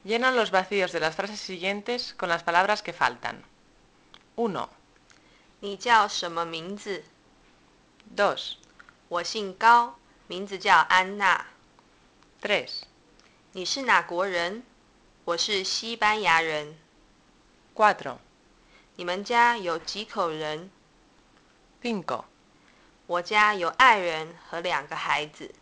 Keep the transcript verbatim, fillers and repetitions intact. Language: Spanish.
Llena los vacíos de las frases siguientes con las palabras que faltan. uno, 你叫什么名字？ dos, 我姓高，名字叫安娜。 tres, 你是哪国人？我是西班牙人。 cuatro, 你们家有几口人？ cinco, 我家有爱人和两个孩子。